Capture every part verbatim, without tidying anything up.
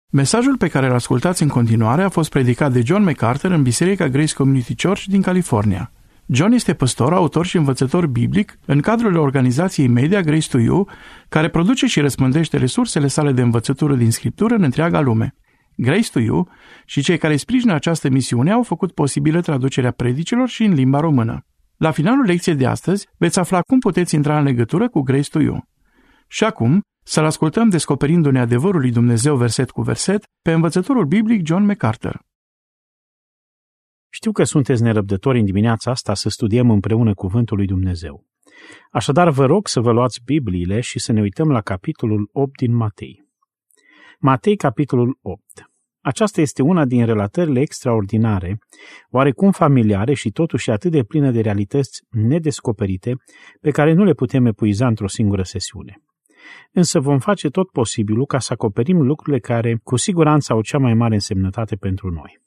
Mesajul pe care îl ascultați în continuare a fost predicat de John MacArthur în Biserica Grace Community Church din California. John este păstor, autor și învățător biblic în cadrul organizației media Grace to You, care produce și răspândește resursele sale de învățătură din Scriptură în întreaga lume. Grace to You și cei care sprijină această misiune au făcut posibilă traducerea predicilor și în limba română. La finalul lecției de astăzi veți afla cum puteți intra în legătură cu Grace to You. Și acum, să-l ascultăm descoperindu-ne adevărul lui Dumnezeu verset cu verset pe învățătorul biblic John MacArthur. Știu că sunteți nerăbdători în dimineața asta să studiem împreună cuvântul lui Dumnezeu. Așadar, vă rog să vă luați Bibliile și să ne uităm la capitolul opt din Matei. Matei, capitolul opt. Aceasta este una din relatările extraordinare, oarecum familiare și totuși atât de plină de realități nedescoperite, pe care nu le putem epuiza într-o singură sesiune. Însă vom face tot posibilul ca să acoperim lucrurile care cu siguranță au cea mai mare însemnătate pentru noi.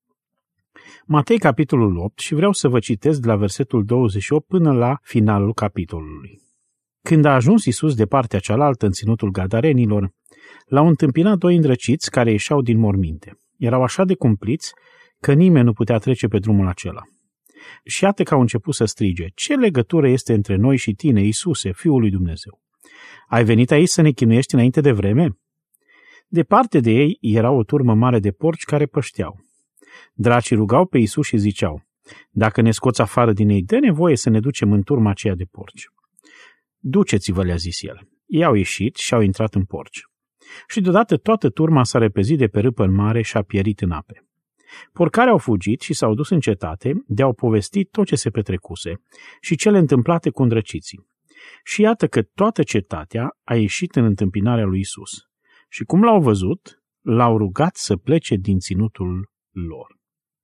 Matei, capitolul opt, și vreau să vă citesc de la versetul douăzeci și opt până la finalul capitolului. Când a ajuns Iisus de partea cealaltă în ținutul Gadarenilor, l-au întâmpinat doi îndrăciți care ieșeau din morminte. Erau așa de cumpliți că nimeni nu putea trece pe drumul acela. Și iată că au început să strige: ce legătură este între noi și tine, Iisuse, Fiul lui Dumnezeu? Ai venit aici să ne chinuiești înainte de vreme? Departe de ei era o turmă mare de porci care pășteau. Dracii rugau pe Iisus și ziceau: dacă ne scoți afară din ei, dă nevoie să ne ducem în turma aceea de porci. Duceți-vă, le-a zis el. Ei au ieșit și au intrat în porci. Și deodată toată turma s-a repezit de pe râpă în mare și a pierit în ape. Porcarii au fugit și s-au dus în cetate, de-au povestit tot ce se petrecuse și cele întâmplate cu îndrăciții. Și iată că toată cetatea a ieșit în întâmpinarea lui Iisus. Și cum l-au văzut, l-au rugat să plece din ținutul lor.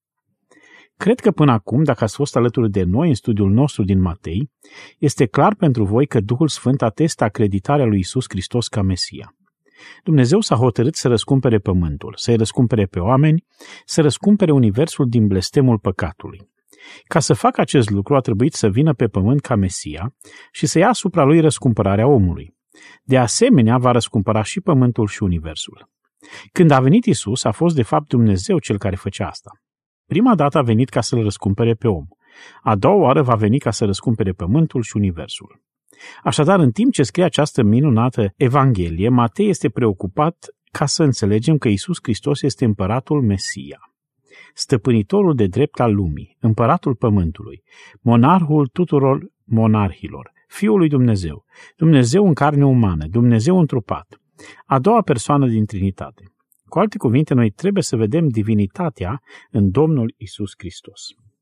Cred că până acum, dacă ați fost alături de noi în studiul nostru din Matei, este clar pentru voi că Duhul Sfânt atestă acreditarea lui Iisus Hristos ca Mesia. Dumnezeu s-a hotărât să răscumpere pământul, să-i răscumpere pe oameni, să răscumpere universul din blestemul păcatului. Ca să facă acest lucru a trebuit să vină pe pământ ca Mesia și să ia asupra lui răscumpărarea omului. De asemenea, va răscumpăra și pământul și universul. Când a venit Iisus, a fost de fapt Dumnezeu cel care făcea asta. Prima dată a venit ca să-l răscumpere pe om. A doua oară va veni ca să răscumpere pământul și universul. Așadar, în timp ce scrie această minunată Evanghelie, Matei este preocupat ca să înțelegem că Iisus Hristos este împăratul Mesia, stăpânitorul de drept al lumii, împăratul pământului, monarhul tuturor monarhilor, Fiul lui Dumnezeu, Dumnezeu în carne umană, Dumnezeu întrupat, a doua persoană din Trinitate. Cu alte cuvinte, noi trebuie să vedem divinitatea în Domnul Iisus Hristos.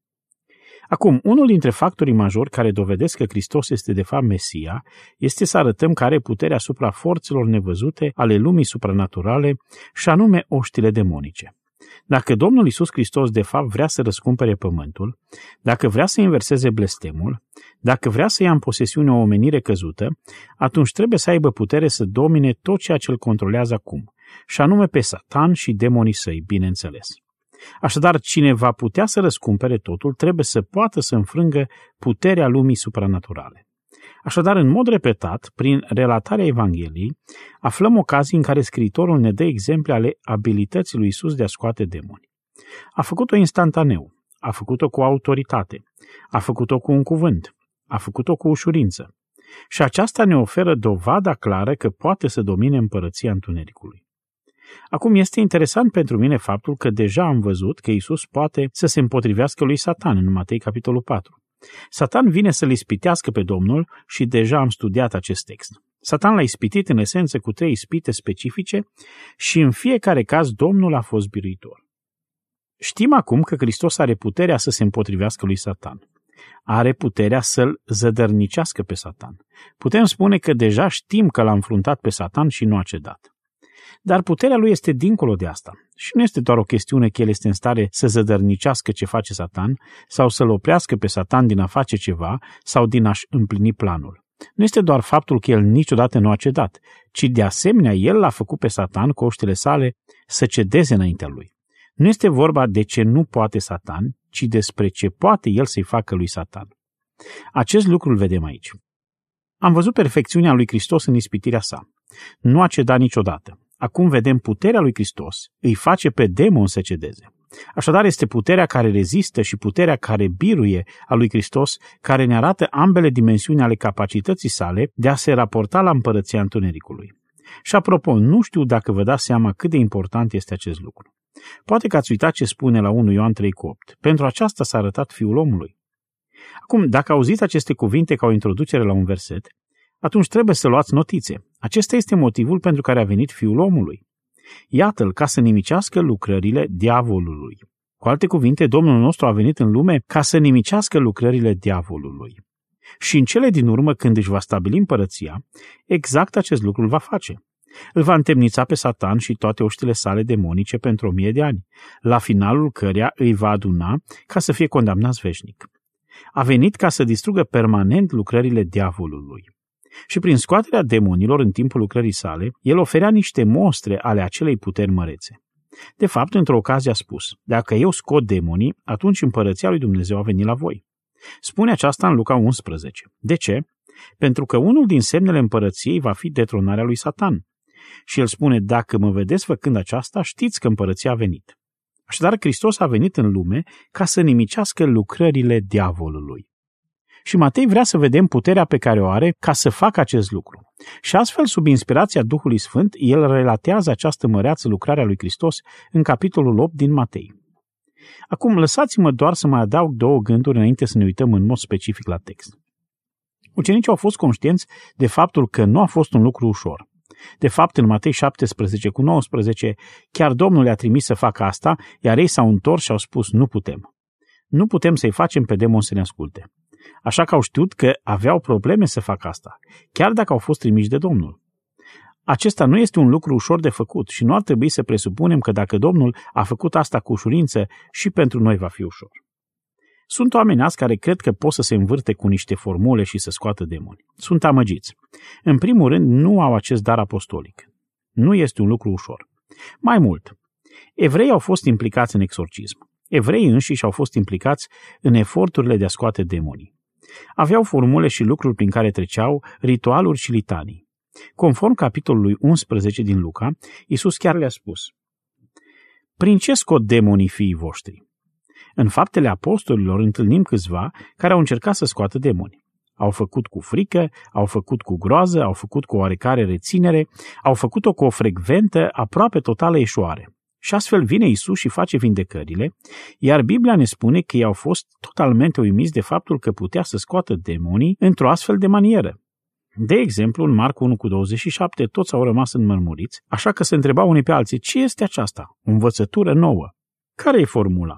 Acum, unul dintre factorii majori care dovedesc că Hristos este de fapt Mesia este să arătăm că are putere asupra forțelor nevăzute ale lumii supranaturale și anume oștile demonice. Dacă Domnul Iisus Hristos de fapt vrea să răscumpere pământul, dacă vrea să inverseze blestemul, dacă vrea să ia în posesiune o omenire căzută, atunci trebuie să aibă putere să domine tot ceea ce îl controlează acum, și anume pe Satan și demonii săi, bineînțeles. Așadar, cine va putea să răscumpere totul, trebuie să poată să înfrângă puterea lumii supranaturale. Așadar, în mod repetat, prin relatarea Evangheliei, aflăm ocazii în care scriitorul ne dă exemple ale abilității lui Iisus de a scoate demoni. A făcut-o instantaneu, a făcut-o cu autoritate, a făcut-o cu un cuvânt, a făcut-o cu ușurință. Și aceasta ne oferă dovada clară că poate să domine împărăția întunericului. Acum, este interesant pentru mine faptul că deja am văzut că Iisus poate să se împotrivească lui Satan în Matei capitolul patru. Satan vine să-l ispitească pe Domnul și deja am studiat acest text. Satan l-a ispitit în esență cu trei ispite specifice și în fiecare caz Domnul a fost biruitor. Știm acum că Hristos are puterea să se împotrivească lui Satan. Are puterea să-l zădărnicească pe Satan. Putem spune că deja știm că l-a înfruntat pe Satan și nu a cedat. Dar puterea lui este dincolo de asta. Și nu este doar o chestiune că el este în stare să zădărnicească ce face Satan sau să-l oprească pe Satan din a face ceva sau din a-și împlini planul. Nu este doar faptul că el niciodată nu a cedat, ci de asemenea el l-a făcut pe Satan cu oștile sale să cedeze înaintea lui. Nu este vorba de ce nu poate Satan, ci despre ce poate el să-i facă lui Satan. Acest lucru îl vedem aici. Am văzut perfecțiunea lui Hristos în ispitirea sa. Nu a cedat niciodată. Acum vedem puterea lui Hristos îi face pe demon să cedeze. Așadar este puterea care rezistă și puterea care biruie a lui Hristos, care ne arată ambele dimensiuni ale capacității sale de a se raporta la împărăția întunericului. Și apropo, nu știu dacă vă dați seama cât de important este acest lucru. Poate că ați uitat ce spune la unu Ioan trei opt. Pentru aceasta s-a arătat Fiul omului. Acum, dacă auziți aceste cuvinte ca o introducere la un verset, atunci trebuie să luați notițe. Acesta este motivul pentru care a venit Fiul omului. Iată-l ca să nimicească lucrările diavolului. Cu alte cuvinte, Domnul nostru a venit în lume ca să nimicească lucrările diavolului. Și în cele din urmă, când își va stabili împărăția, exact acest lucru îl va face. Îl va întemnița pe Satan și toate oștile sale demonice pentru o mie de ani, la finalul căreia îi va aduna ca să fie condamnați veșnic. A venit ca să distrugă permanent lucrările diavolului. Și prin scoaterea demonilor în timpul lucrării sale, el oferea niște mostre ale acelei puteri mărețe. De fapt, într-o ocazie a spus, dacă eu scot demonii, atunci împărăția lui Dumnezeu a venit la voi. Spune aceasta în Luca unsprezece. De ce? Pentru că unul din semnele împărăției va fi detronarea lui Satan. Și el spune, dacă mă vedeți făcând aceasta, știți că împărăția a venit. Așadar, Hristos a venit în lume ca să nimicească lucrările diavolului. Și Matei vrea să vedem puterea pe care o are ca să facă acest lucru. Și astfel, sub inspirația Duhului Sfânt, el relatează această măreață lucrare a lui Hristos în capitolul opt din Matei. Acum, lăsați-mă doar să mai adaug două gânduri înainte să ne uităm în mod specific la text. Ucenicii au fost conștienți de faptul că nu a fost un lucru ușor. De fapt, în Matei șaptesprezece cu nouăsprezece, chiar Domnul le-a trimis să facă asta, iar ei s-au întors și au spus, nu putem. Nu putem să-i facem pe demon să ne asculte. Așa că au știut că aveau probleme să facă asta, chiar dacă au fost trimiși de Domnul. Acesta nu este un lucru ușor de făcut și nu ar trebui să presupunem că dacă Domnul a făcut asta cu ușurință, și pentru noi va fi ușor. Sunt oameni azi care cred că pot să se învârte cu niște formule și să scoată demoni. Sunt amăgiți. În primul rând, nu au acest dar apostolic. Nu este un lucru ușor. Mai mult, evreii au fost implicați în exorcism. Evreii înșiși au fost implicați în eforturile de a scoate demonii. Aveau formule și lucruri prin care treceau, ritualuri și litanii. Conform capitolului unsprezece din Luca, Iisus chiar le-a spus: prin ce scot demonii fiii voștri? În Faptele Apostolilor întâlnim câțiva care au încercat să scoată demoni. Au făcut cu frică, au făcut cu groază, au făcut cu oarecare reținere, au făcut-o cu o frecventă, aproape totală eșuare. Și astfel vine Iisus și face vindecările, iar Biblia ne spune că ei au fost totalmente uimiți de faptul că putea să scoată demonii într-o astfel de manieră. De exemplu, în Marcu unu cu douăzeci și șapte, toți au rămas înmărmuriți, așa că se întrebau unii pe alții, ce este aceasta? O învățătură nouă. Care e formula?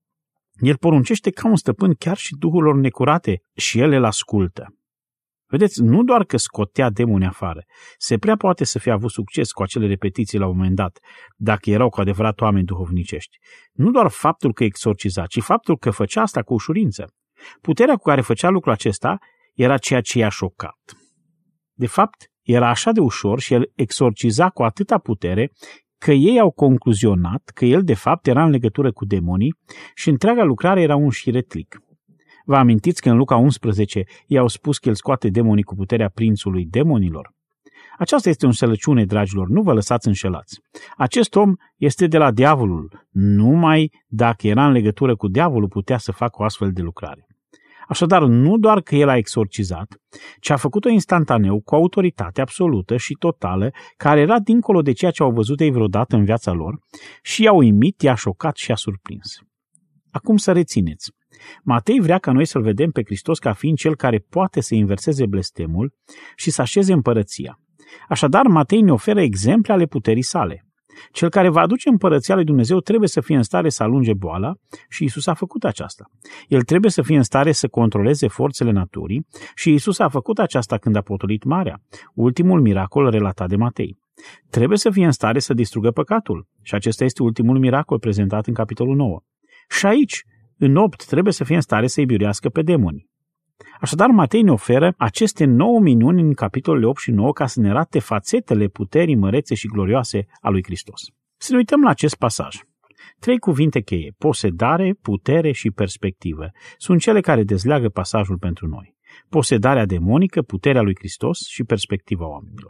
El poruncește ca un stăpân chiar și duhurilor necurate și el îl ascultă. Vedeți, nu doar că scotea demoni afară, se prea poate să fie avut succes cu acele repetiții la un moment dat, dacă erau cu adevărat oameni duhovnicești. Nu doar faptul că exorciza, ci faptul că făcea asta cu ușurință. Puterea cu care făcea lucrul acesta era ceea ce i-a șocat. De fapt, era așa de ușor și el exorciza cu atâta putere că ei au concluzionat că el de fapt era în legătură cu demonii și întreaga lucrare era un șiretlic. Vă amintiți că în Luca unsprezece i-au spus că el scoate demonii cu puterea prințului demonilor? Aceasta este o înșelăciune, dragilor, nu vă lăsați înșelați. Acest om este de la diavolul, numai dacă era în legătură cu diavolul putea să facă o astfel de lucrare. Așadar, nu doar că el a exorcizat, ci a făcut-o instantaneu, cu autoritate absolută și totală, care era dincolo de ceea ce au văzut ei vreodată în viața lor și i-a uimit, i-a șocat și i-a surprins. Acum să rețineți. Matei vrea ca noi să-L vedem pe Hristos ca fiind Cel care poate să inverseze blestemul și să așeze împărăția. Așadar, Matei ne oferă exemple ale puterii sale. Cel care va aduce împărăția lui Dumnezeu trebuie să fie în stare să alunge boala și Iisus a făcut aceasta. El trebuie să fie în stare să controleze forțele naturii și Iisus a făcut aceasta când a potolit marea, ultimul miracol relatat de Matei. Trebuie să fie în stare să distrugă păcatul și acesta este ultimul miracol prezentat în capitolul nouă. Și aici, în opt, trebuie să fie în stare să-i biruiască pe demoni. Așadar, Matei ne oferă aceste nouă minuni în capitolele opt și nouă ca să ne arate fațetele puterii mărețe și glorioase a lui Hristos. Să ne uităm la acest pasaj. Trei cuvinte cheie, posedare, putere și perspectivă, sunt cele care dezleagă pasajul pentru noi. Posedarea demonică, puterea lui Hristos și perspectiva oamenilor.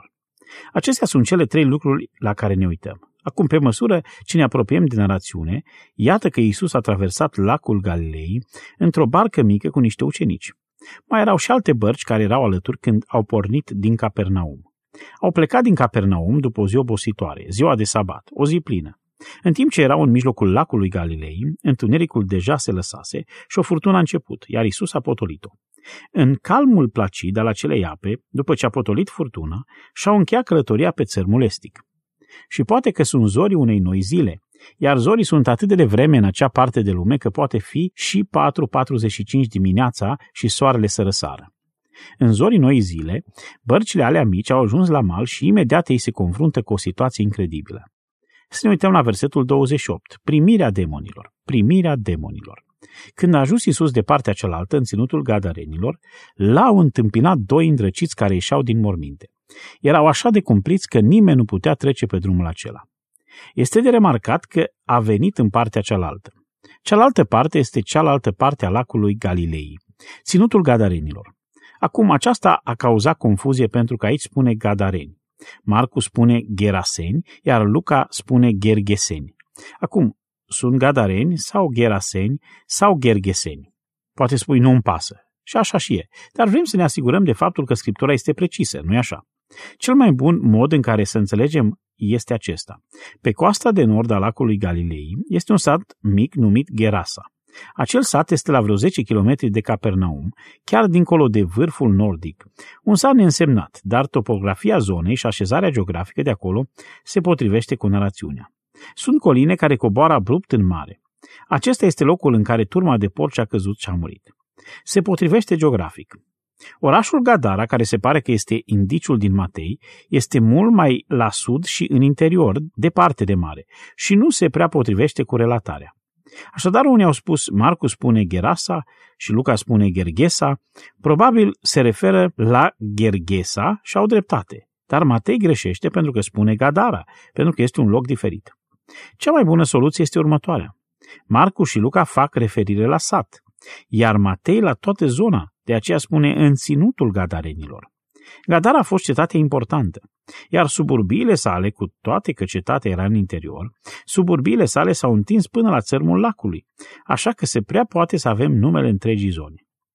Acestea sunt cele trei lucruri la care ne uităm. Acum, pe măsură ce ne apropiem de narațiune, iată că Iisus a traversat lacul Galilei într-o barcă mică cu niște ucenici. Mai erau și alte bărci care erau alături când au pornit din Capernaum. Au plecat din Capernaum după o zi obositoare, ziua de sabat, o zi plină. În timp ce erau în mijlocul lacului Galilei, întunericul deja se lăsase și o furtună a început, iar Iisus a potolit-o. În calmul placid al acelei ape, după ce a potolit furtuna, și-au încheiat călătoria pe țărmul estic. Și poate că sunt zorii unei noi zile, iar zorii sunt atât de devreme în acea parte de lume că poate fi și patru patruzeci și cinci dimineața și soarele să răsară. În zorii noi zile, bărcile alea mici au ajuns la mal și imediat ei se confruntă cu o situație incredibilă. Să ne uităm la versetul douăzeci și opt. Primirea demonilor. Primirea demonilor. Când a ajuns Iisus de partea cealaltă, în ținutul Gadarenilor, l-au întâmpinat doi îndrăciți care ieșeau din morminte. Erau așa de cumpliți că nimeni nu putea trece pe drumul acela. Este de remarcat că a venit în partea cealaltă. Cealaltă parte este cealaltă parte a lacului Galilei, ținutul Gadarenilor. Acum, aceasta a cauzat confuzie pentru că aici spune Gadareni. Marcu spune Geraseni, iar Luca spune Gergeseni. Acum, sunt Gadareni sau Geraseni sau Gergeseni. Poate spui nu-mi pasă. Și așa și e. Dar vrem să ne asigurăm de faptul că Scriptura este precisă, nu-i așa? Cel mai bun mod în care să înțelegem este acesta. Pe coasta de nord a lacului Galilei este un sat mic numit Gerasa. Acel sat este la vreo zece kilometri de Capernaum, chiar dincolo de vârful nordic. Un sat neînsemnat, dar topografia zonei și așezarea geografică de acolo se potrivește cu narațiunea. Sunt coline care coboară abrupt în mare. Acesta este locul în care turma de porci a căzut și a murit. Se potrivește geografic. Orașul Gadara, care se pare că este indiciul din Matei, este mult mai la sud și în interior, departe de mare, și nu se prea potrivește cu relatarea. Așadar, unii au spus, Marcu spune Gerasa și Luca spune Gergesa, probabil se referă la Gergesa și au dreptate, dar Matei greșește pentru că spune Gadara, pentru că este un loc diferit. Cea mai bună soluție este următoarea. Marcu și Luca fac referire la sat, iar Matei la toată zona, de aceea spune în ținutul Gadarenilor. Gadara a fost cetate importantă, iar suburbiile sale, cu toate că cetatea era în interior, suburbiile sale s-au întins până la țărmul lacului, așa că se prea poate să avem numele întregii zone.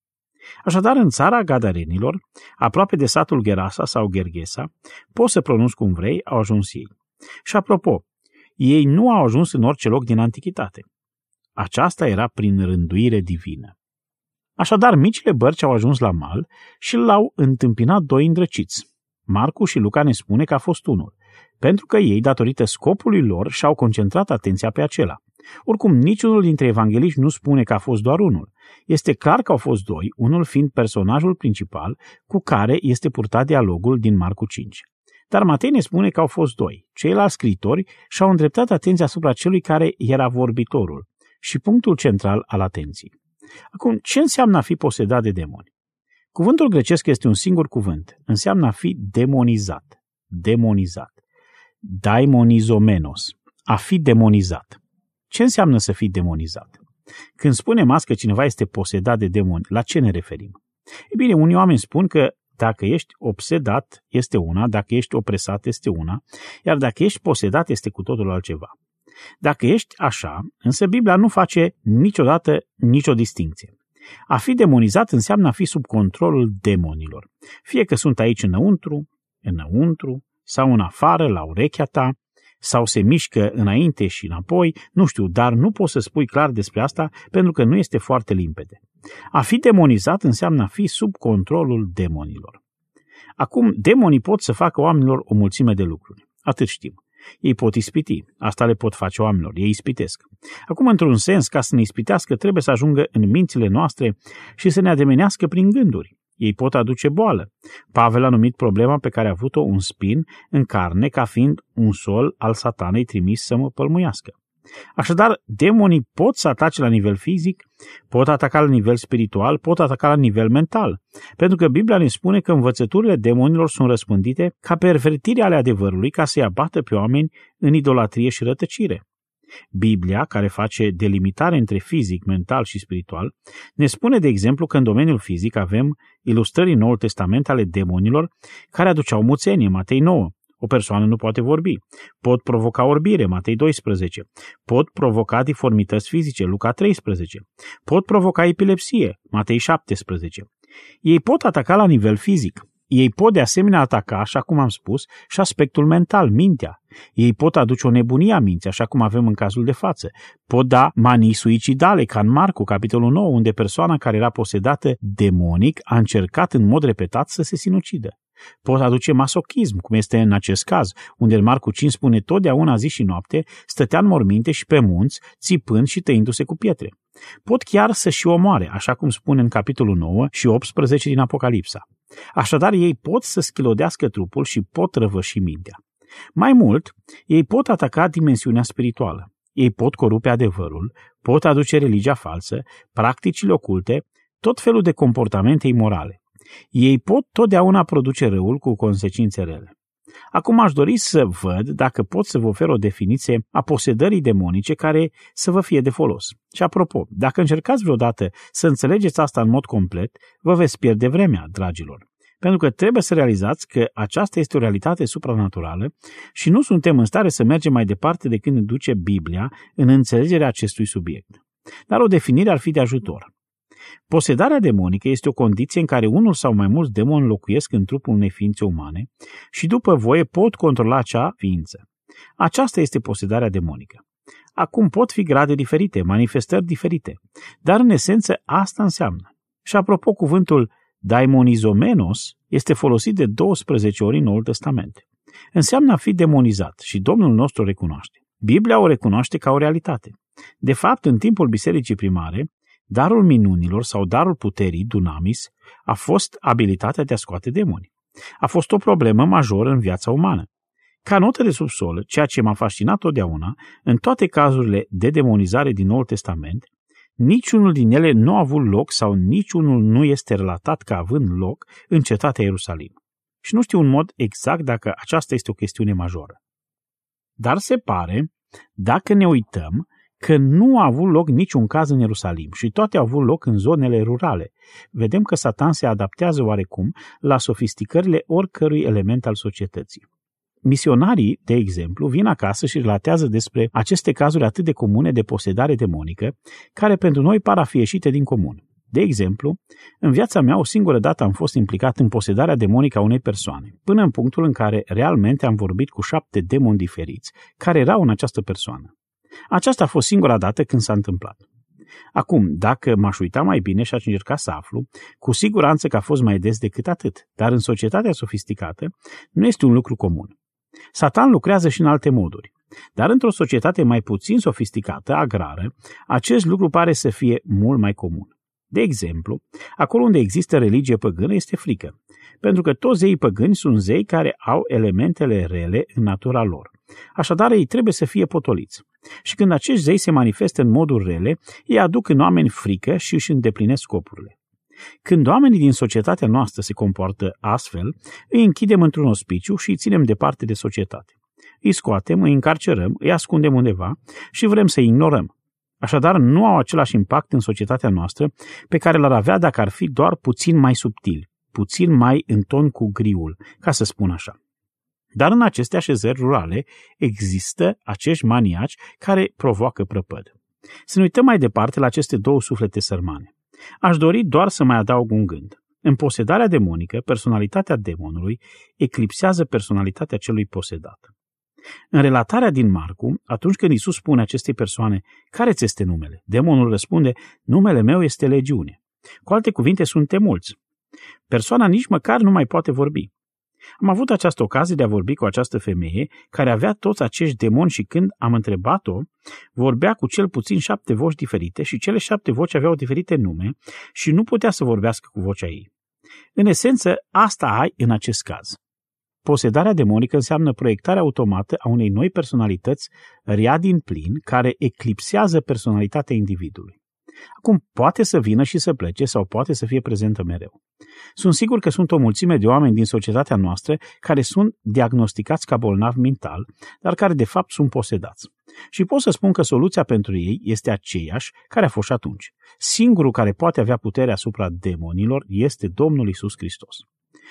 Așadar, în țara Gadarenilor, aproape de satul Gerasa sau Gergesa, poți să pronunți cum vrei, au ajuns ei. Și apropo, ei nu au ajuns în orice loc din antichitate. Aceasta era prin rânduire divină. Așadar, micile bărci au ajuns la mal și l-au întâmpinat doi îndrăciți. Marcu și Luca ne spune că a fost unul, pentru că ei, datorită scopului lor, și-au concentrat atenția pe acela. Oricum, niciunul dintre evangheliști nu spune că a fost doar unul. Este clar că au fost doi, unul fiind personajul principal cu care este purtat dialogul din Marcu cinci. Dar Matei ne spune că au fost doi. Ceilalți scriitori și-au îndreptat atenția asupra celui care era vorbitorul și punctul central al atenției. Acum, ce înseamnă a fi posedat de demoni? Cuvântul grecesc este un singur cuvânt. Înseamnă a fi demonizat. Demonizat. Daimonizomenos. A fi demonizat. Ce înseamnă să fii demonizat? Când spunem azi că cineva este posedat de demoni, la ce ne referim? E bine, unii oameni spun că dacă ești obsedat este una, dacă ești opresat este una, iar dacă ești posedat este cu totul altceva. Dacă ești așa, însă Biblia nu face niciodată nicio distincție. A fi demonizat înseamnă a fi sub controlul demonilor. Fie că sunt aici înăuntru, înăuntru, sau în afară, la urechea ta, sau se mișcă înainte și înapoi, nu știu, dar nu poți să spui clar despre asta pentru că nu este foarte limpede. A fi demonizat înseamnă a fi sub controlul demonilor. Acum, demonii pot să facă oamenilor o mulțime de lucruri. Atât știm. Ei pot ispiti. Asta le pot face oamenilor. Ei ispitesc. Acum, într-un sens, ca să ne ispitească, trebuie să ajungă în mințile noastre și să ne ademenească prin gânduri. Ei pot aduce boală. Pavel a numit problema pe care a avut-o un spin în carne ca fiind un sol al satanei trimis să mă pălmuiască. Așadar, demonii pot să atace la nivel fizic, pot ataca la nivel spiritual, pot ataca la nivel mental, pentru că Biblia ne spune că învățăturile demonilor sunt răspândite ca pervertiri ale adevărului ca să-i abată pe oameni în idolatrie și rătăcire. Biblia, care face delimitare între fizic, mental și spiritual, ne spune, de exemplu, că în domeniul fizic avem ilustrări în Noul Testament ale demonilor care aduceau muțenie, Matei nouă, O persoană nu poate vorbi. Pot provoca orbire, Matei doisprezece. Pot provoca diformități fizice, Luca treisprezece. Pot provoca epilepsie, Matei șaptesprezece. Ei pot ataca la nivel fizic. Ei pot de asemenea ataca, așa cum am spus, și aspectul mental, mintea. Ei pot aduce o nebunie a minții, așa cum avem în cazul de față. Pot da manii suicidale, ca în Marcu, capitolul nouă, unde persoana care era posedată demonic a încercat în mod repetat să se sinucidă. Pot aduce masochism, cum este în acest caz, unde în Marcu cinci spune totdeauna zi și noapte, stătea în morminte și pe munți, țipând și tăindu-se cu pietre. Pot chiar să și omoare, așa cum spune în capitolul nouă și optsprezece din Apocalipsa. Așadar, ei pot să schilodească trupul și pot răvăși mintea. Mai mult, ei pot ataca dimensiunea spirituală. Ei pot corupe adevărul, pot aduce religia falsă, practicile oculte, tot felul de comportamente imorale. Ei pot totdeauna produce răul cu consecințe rele. Acum aș dori să văd dacă pot să vă ofer o definiție a posedării demonice care să vă fie de folos. Și apropo, dacă încercați vreodată să înțelegeți asta în mod complet, vă veți pierde vremea, dragilor. Pentru că trebuie să realizați că aceasta este o realitate supranaturală și nu suntem în stare să mergem mai departe decât ne duce Biblia în înțelegerea acestui subiect. Dar o definire ar fi de ajutor. Posedarea demonică este o condiție în care unul sau mai mulți demoni locuiesc în trupul unei ființe umane și după voie pot controla acea ființă. Aceasta este posedarea demonică. Acum pot fi grade diferite, manifestări diferite, dar în esență asta înseamnă. Și apropo, cuvântul daimonizomenos este folosit de douăsprezece ori în Noul Testament. Înseamnă a fi demonizat și Domnul nostru o recunoaște. Biblia o recunoaște ca o realitate. De fapt, în timpul bisericii primare, darul minunilor sau darul puterii, dunamis, a fost abilitatea de a scoate demoni. A fost o problemă majoră în viața umană. Ca notă de subsol, ceea ce m-a fascinat totdeauna, în toate cazurile de demonizare din Noul Testament, niciunul din ele nu a avut loc sau niciunul nu este relatat ca având loc în cetatea Ierusalim. Și nu știu în mod exact dacă aceasta este o chestiune majoră. Dar se pare, dacă ne uităm, că nu a avut loc niciun caz în Ierusalim și toate au avut loc în zonele rurale. Vedem că Satan se adaptează oarecum la sofisticările oricărui element al societății. Misionarii, de exemplu, vin acasă și relatează despre aceste cazuri atât de comune de posedare demonică, care pentru noi par a fi ieșite din comun. De exemplu, în viața mea o singură dată am fost implicat în posedarea demonică a unei persoane, până în punctul în care realmente am vorbit cu șapte demoni diferiți care erau în această persoană. Aceasta a fost singura dată când s-a întâmplat. Acum, dacă m-aș uita mai bine și aș încerca să aflu, cu siguranță că a fost mai des decât atât, dar în societatea sofisticată nu este un lucru comun. Satan lucrează și în alte moduri, dar într-o societate mai puțin sofisticată, agrară, acest lucru pare să fie mult mai comun. De exemplu, acolo unde există religie păgână este frică, pentru că toți zeii păgâni sunt zei care au elementele rele în natura lor. Așadar, ei trebuie să fie potoliți. Și când acești zei se manifestă în moduri rele, ei aduc în oameni frică și își îndeplinesc scopurile. Când oamenii din societatea noastră se comportă astfel, îi închidem într-un ospiciu și îi ținem departe de societate. Îi scoatem, îi încarcerăm, îi ascundem undeva și vrem să îi ignorăm. Așadar, nu au același impact în societatea noastră pe care l-ar avea dacă ar fi doar puțin mai subtili, puțin mai în ton cu griul, ca să spun așa. Dar în aceste așezări rurale există acești maniaci care provoacă prăpăd. Să ne uităm mai departe la aceste două suflete sărmane. Aș dori doar să mai adaug un gând. În posedarea demonică, personalitatea demonului eclipsează personalitatea celui posedat. În relatarea din Marcu, atunci când Iisus spune acestei persoane, care ți este numele? Demonul răspunde, numele meu este Legiune. Cu alte cuvinte, suntem mulți. Persoana nici măcar nu mai poate vorbi. Am avut această ocazie de a vorbi cu această femeie care avea toți acești demoni și când am întrebat-o, vorbea cu cel puțin șapte voci diferite și cele șapte voci aveau diferite nume și nu putea să vorbească cu vocea ei. În esență, asta ai în acest caz. Posedarea demonică înseamnă proiectarea automată a unei noi personalități rea din plin care eclipsează personalitatea individului. Acum, poate să vină și să plece sau poate să fie prezentă mereu. Sunt sigur că sunt o mulțime de oameni din societatea noastră care sunt diagnosticați ca bolnavi mental, dar care de fapt sunt posedați. Și pot să spun că soluția pentru ei este aceeași care a fost și atunci. Singurul care poate avea putere asupra demonilor este Domnul Iisus Hristos.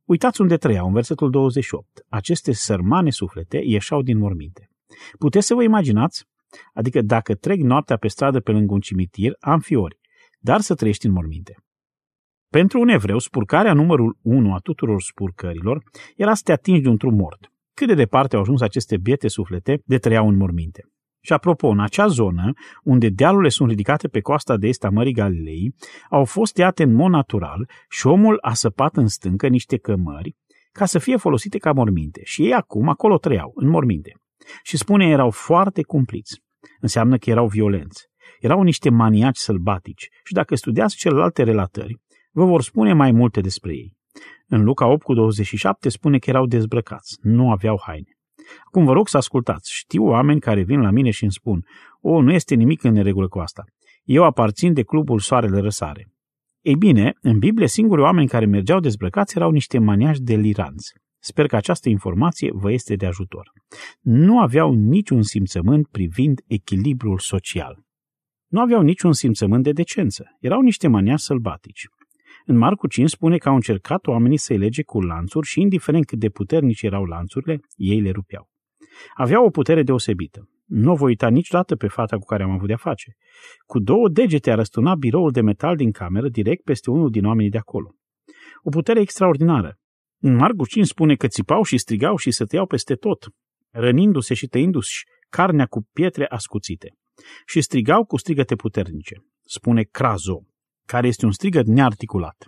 Uitați unde trăiau, în versetul douăzeci și opt. Aceste sărmane suflete ieșeau din morminte. Puteți să vă imaginați? Adică dacă trec noaptea pe stradă pe lângă un cimitir, am fiori, dar să trăiești în morminte. Pentru un evreu, spurcarea numărul unu a tuturor spurcărilor era să te atingi de un trup mort. Cât de departe au ajuns aceste biete suflete de trăiau în morminte. Și apropo, în acea zonă, unde dealurile sunt ridicate pe coasta de est a Mării Galilei, au fost tăiate în mod natural și omul a săpat în stâncă niște cămări ca să fie folosite ca morminte. Și ei acum acolo trăiau, în morminte. Și spune, erau foarte cumpliți. Înseamnă că erau violenți. Erau niște maniaci sălbatici și dacă studiați celelalte relatări, vă vor spune mai multe despre ei. În Luca opt cu douăzeci și șapte spune că erau dezbrăcați, nu aveau haine. Acum vă rog să ascultați. Știu oameni care vin la mine și îmi spun: o, nu este nimic în neregulă cu asta. Eu aparțin de clubul Soarele Răsare. Ei bine, în Biblie, singurii oameni care mergeau dezbrăcați erau niște maniaci deliranți. Sper că această informație vă este de ajutor. Nu aveau niciun simțământ privind echilibrul social. Nu aveau niciun simțământ de decență. Erau niște maniaci sălbatici. În Marcu cinci spune că au încercat oamenii să-i lege cu lanțuri și, indiferent cât de puternici erau lanțurile, ei le rupeau. Aveau o putere deosebită. Nu o voi uita niciodată pe fata cu care am avut de-a face. Cu două degete a răsturnat biroul de metal din cameră direct peste unul din oamenii de acolo. O putere extraordinară. În Marcu cinci spune că țipau și strigau și se tăiau peste tot, rănindu-se și tăindu-și carnea cu pietre ascuțite. Și strigau cu strigăte puternice. Spune crazo, care este un strigăt nearticulat.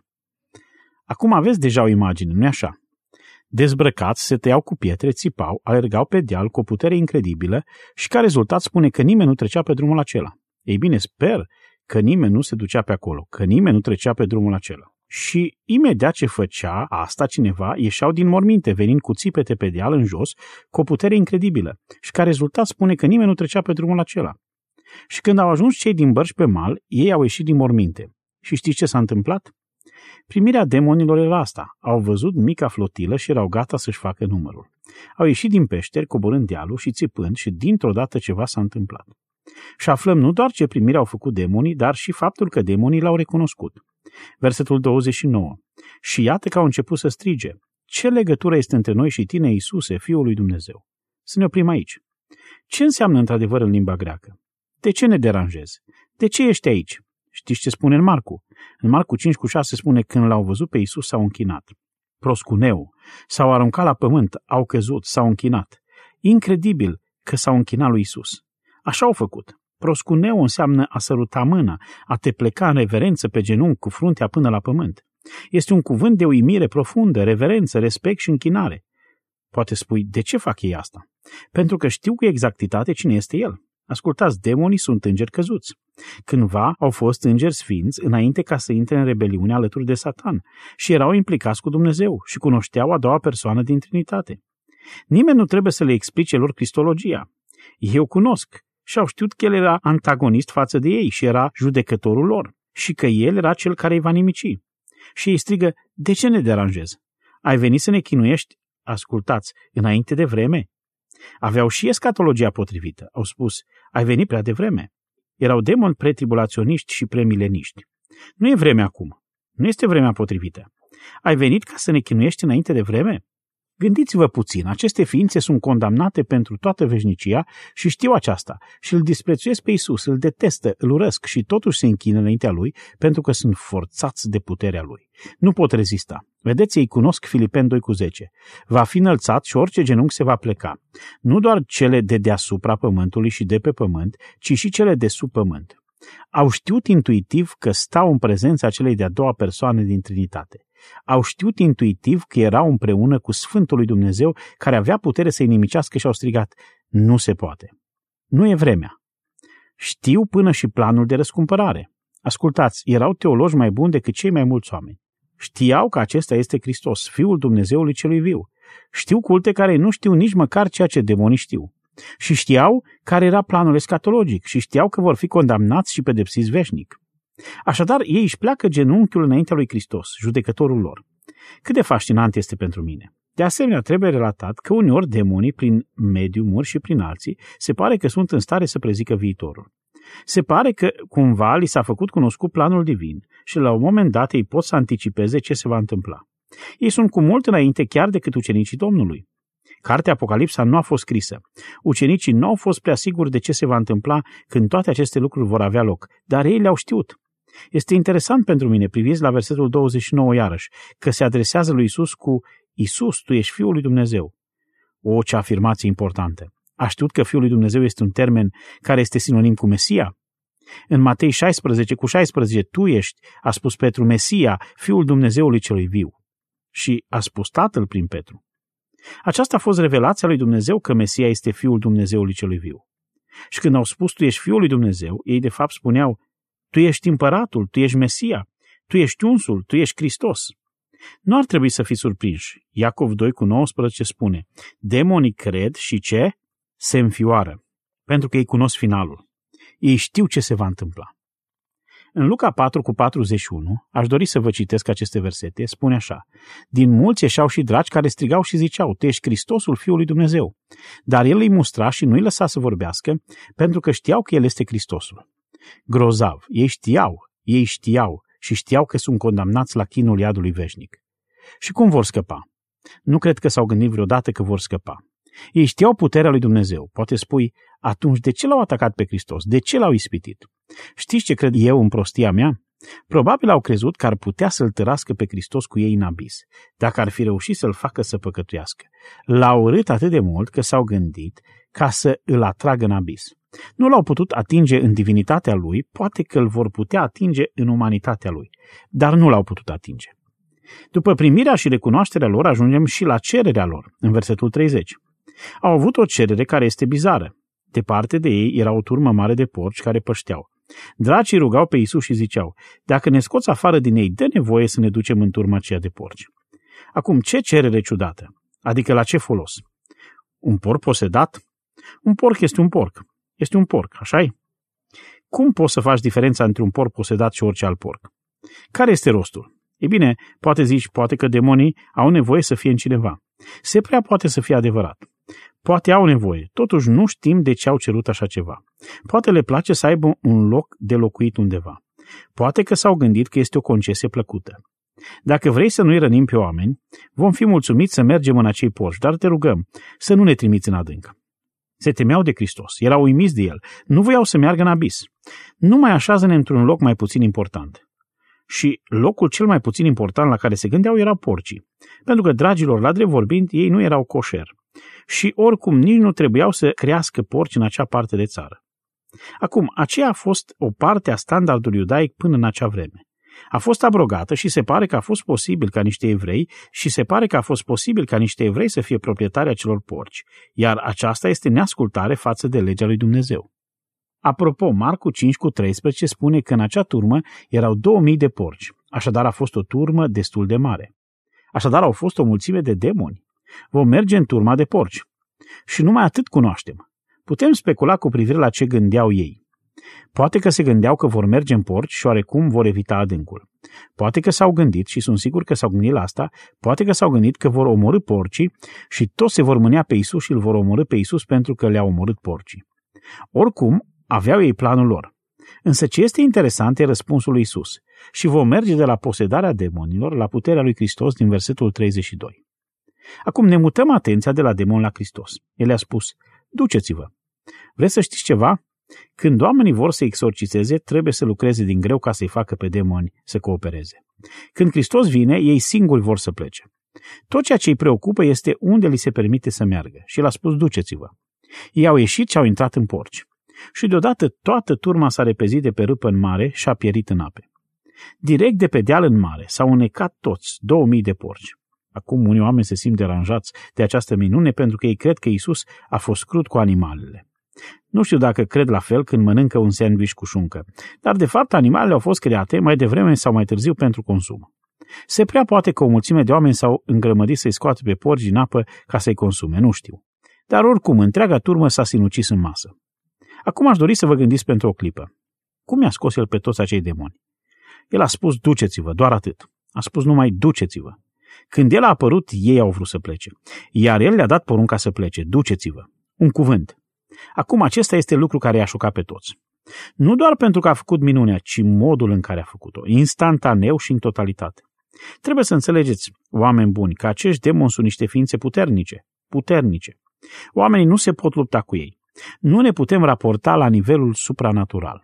Acum aveți deja o imagine, nu-i așa? Dezbrăcați, se tăiau cu pietre, țipau, alergau pe deal cu o putere incredibilă și ca rezultat spune că nimeni nu trecea pe drumul acela. Ei bine, sper că nimeni nu se ducea pe acolo, că nimeni nu trecea pe drumul acela. Și imediat ce făcea asta cineva, ieșeau din morminte, venind cu țipete pe deal în jos, cu o putere incredibilă. Și ca rezultat spune că nimeni nu trecea pe drumul acela. Și când au ajuns cei din bărci pe mal, ei au ieșit din morminte. Și știți ce s-a întâmplat? Primirea demonilor era asta. Au văzut mica flotilă și erau gata să-și facă numărul. Au ieșit din peșteri, coborând dealul și țipând și dintr-o dată ceva s-a întâmplat. Și aflăm nu doar ce primire au făcut demonii, dar și faptul că demonii l-au recunoscut. Versetul douăzeci și nouă. Și iată că au început să strige: ce legătură este între noi și tine, Iisuse, Fiul lui Dumnezeu? Să ne oprim aici. Ce înseamnă într-adevăr în limba greacă? De ce ne deranjezi? De ce ești aici? Știți ce spune în Marcu? În Marcu cinci cu șase spune: când l-au văzut pe Iisus s-au închinat. Proscuneu, s-au aruncat la pământ, au căzut, s-au închinat. Incredibil că s-au închinat lui Iisus. Așa au făcut. Proscuneu înseamnă a săruta mâna, a te pleca în reverență pe genunchi cu fruntea până la pământ. Este un cuvânt de uimire profundă, reverență, respect și închinare. Poate spui, de ce fac ei asta? Pentru că știu cu exactitate cine este el. Ascultați, demonii sunt îngeri căzuți. Cândva au fost îngeri sfinți înainte ca să intre în rebeliune alături de Satan și erau implicați cu Dumnezeu și cunoșteau a doua persoană din Trinitate. Nimeni nu trebuie să le explice lor cristologia. Ei o cunosc și au știut că el era antagonist față de ei și era judecătorul lor și că el era cel care îi va nimici. Și ei strigă: de ce ne deranjezi? Ai venit să ne chinuiești? Ascultați, înainte de vreme? Aveau și escatologia potrivită. Au spus: ai venit prea devreme. Erau demoni pretribulaționiști și premileniști. Nu e vreme acum. Nu este vremea potrivită. Ai venit ca să ne chinuiești înainte de vreme? Gândiți-vă puțin, aceste ființe sunt condamnate pentru toată veșnicia și știu aceasta și îl disprețuiesc pe Iisus, îl detestă, îl urăsc și totuși se închină înaintea lui pentru că sunt forțați de puterea lui. Nu pot rezista. Vedeți, ei cunosc Filipeni doi cu zece. Va fi înălțat și orice genunchi se va pleca. Nu doar cele de deasupra pământului și de pe pământ, ci și cele de sub pământ. Au știut intuitiv că stau în prezența celei de-a doua persoane din Trinitate. Au știut intuitiv că erau împreună cu Sfântul lui Dumnezeu care avea putere să-i nimicească și au strigat: nu se poate. Nu e vremea. Știu până și planul de răscumpărare. Ascultați, erau teologi mai buni decât cei mai mulți oameni. Știau că acesta este Hristos, Fiul Dumnezeului celui viu. Știu culte care nu știu nici măcar ceea ce demonii știu. Și știau care era planul escatologic și știau că vor fi condamnați și pedepsiți veșnic. Așadar, ei își pleacă genunchiul înaintea lui Hristos, judecătorul lor. Cât de fascinant este pentru mine! De asemenea, trebuie relatat că uneori demonii, prin mediumuri și prin alții, se pare că sunt în stare să prezică viitorul. Se pare că cumva li s-a făcut cunoscut planul divin și la un moment dat ei pot să anticipeze ce se va întâmpla. Ei sunt cu mult înainte chiar decât ucenicii Domnului. Cartea Apocalipsa nu a fost scrisă. Ucenicii nu au fost prea siguri de ce se va întâmpla când toate aceste lucruri vor avea loc, dar ei le-au știut. Este interesant pentru mine, priviți la versetul douăzeci și nouă iarăși, că se adresează lui Isus cu Isus, tu ești Fiul lui Dumnezeu. O, ce afirmație importantă! A știut că Fiul lui Dumnezeu este un termen care este sinonim cu Mesia? În Matei șaisprezece cu șaisprezece, tu ești, a spus Petru, Mesia, Fiul Dumnezeului celui viu. Și a spus Tatăl prin Petru. Aceasta a fost revelația lui Dumnezeu că Mesia este Fiul Dumnezeului celui viu. Și când au spus tu ești Fiul lui Dumnezeu, ei de fapt spuneau, tu ești împăratul, tu ești Mesia, tu ești unsul, tu ești Hristos. Nu ar trebui să fiți surprinși. Iacov doi cu nouăsprezece spune, demonii cred și ce? Se înfioară, pentru că ei cunosc finalul. Ei știu ce se va întâmpla. În Luca patru cu patruzeci și unu, aș dori să vă citesc aceste versete, spune așa, din mulți ieșeau și dragi care strigau și ziceau, tu ești Hristosul Fiul lui Dumnezeu. Dar el îi mustra și nu îi lăsa să vorbească, pentru că știau că el este Hristosul. Grozav, ei știau, ei știau și știau că sunt condamnați la chinul iadului veșnic. Și cum vor scăpa? Nu cred că s-au gândit vreodată că vor scăpa. Ei știau puterea lui Dumnezeu. Poate spui, atunci de ce l-au atacat pe Hristos? De ce l-au ispitit? Știți ce cred eu în prostia mea? Probabil au crezut că ar putea să-l tărască pe Hristos cu ei în abis, dacă ar fi reușit să-l facă să păcătuiască. L-au urât atât de mult că s-au gândit ca să îl atragă în abis. Nu l-au putut atinge în divinitatea lui, poate că îl vor putea atinge în umanitatea lui, dar nu l-au putut atinge. După primirea și recunoașterea lor, ajungem și la cererea lor, în versetul treizeci. Au avut o cerere care este bizară. Departe de ei era o turmă mare de porci care pășteau. Dracii rugau pe Iisus și ziceau, dacă ne scoți afară din ei, dă nevoie să ne ducem în turma aceea de porci. Acum, ce cerere ciudată? Adică la ce folos? Un porc posedat? Un porc este un porc. Este un porc, așa-i? Cum poți să faci diferența între un porc posedat și orice alt porc? Care este rostul? E bine, poate zici, poate că demonii au nevoie să fie în cineva. Se prea poate să fie adevărat. Poate au nevoie, totuși nu știm de ce au cerut așa ceva. Poate le place să aibă un loc de locuit undeva. Poate că s-au gândit că este o concesie plăcută. Dacă vrei să nu-i rănim pe oameni, vom fi mulțumiți să mergem în acei porci, dar te rugăm să nu ne trimiți în adânc. Se temeau de Hristos, erau uimiți de el, nu voiau să meargă în abis. Numai așează-ne într-un loc mai puțin important. Și locul cel mai puțin important la care se gândeau era porcii, pentru că, dragilor, la drept vorbind, ei nu erau coșer. Și oricum nici nu trebuiau să crească porci în acea parte de țară. Acum, aceea a fost o parte a standardului iudaic până în acea vreme. A fost abrogată și se pare că a fost posibil ca niște evrei și se pare că a fost posibil ca niște evrei să fie proprietari acelor porci, iar aceasta este neascultare față de legea lui Dumnezeu. Apropo, Marcu cinci cu treisprezece spune că în acea turmă erau două mii de porci, așadar a fost o turmă destul de mare. Așadar au fost o mulțime de demoni. Vom merge în turma de porci. Și numai atât cunoaștem. Putem specula cu privire la ce gândeau ei. Poate că se gândeau că vor merge în porci și oarecum vor evita adâncul. Poate că s-au gândit, și sunt sigur că s-au gândit la asta, poate că s-au gândit că vor omorî porcii și toți se vor mânea pe Iisus și îl vor omorî pe Iisus pentru că le-au omorât porcii. Oricum, aveau ei planul lor. Însă ce este interesant e răspunsul lui Iisus. Și vom merge de la posedarea demonilor la puterea lui Hristos din versetul treizeci și doi. Acum ne mutăm atenția de la demon la Hristos. El a spus, duceți-vă. Vreți să știți ceva? Când oamenii vor să exorcizeze, trebuie să lucreze din greu ca să-i facă pe demoni să coopereze. Când Hristos vine, ei singuri vor să plece. Tot ceea ce îi preocupă este unde li se permite să meargă. Și el a spus, duceți-vă. Ei au ieșit și au intrat în porci. Și deodată toată turma s-a repezit de pe râpă în mare și a pierit în ape. Direct de pe deal în mare s-au înnecat toți, două mii de porci. Acum unii oameni se simt deranjați de această minune pentru că ei cred că Iisus a fost crud cu animalele. Nu știu dacă cred la fel când mănâncă un sandwich cu șuncă, dar de fapt animalele au fost create mai devreme sau mai târziu pentru consum. Se prea poate că o mulțime de oameni s-au îngrămădit să-i scoată pe porci din apă ca să-i consume, nu știu. Dar oricum, întreaga turmă s-a sinucis în masă. Acum aș dori să vă gândiți pentru o clipă. Cum i-a scos el pe toți acei demoni? El a spus, duceți-vă, doar atât. A spus numai, duceți-vă. Când el a apărut, ei au vrut să plece. Iar el le-a dat porunca să plece, duceți-vă. Un cuvânt. Acum acesta este lucru care i-a șocat pe toți. Nu doar pentru că a făcut minunea, ci modul în care a făcut-o, instantaneu și în totalitate. Trebuie să înțelegeți, oameni buni, că acești demoni sunt niște ființe puternice, puternice. Oamenii nu se pot lupta cu ei. Nu ne putem raporta la nivelul supranatural.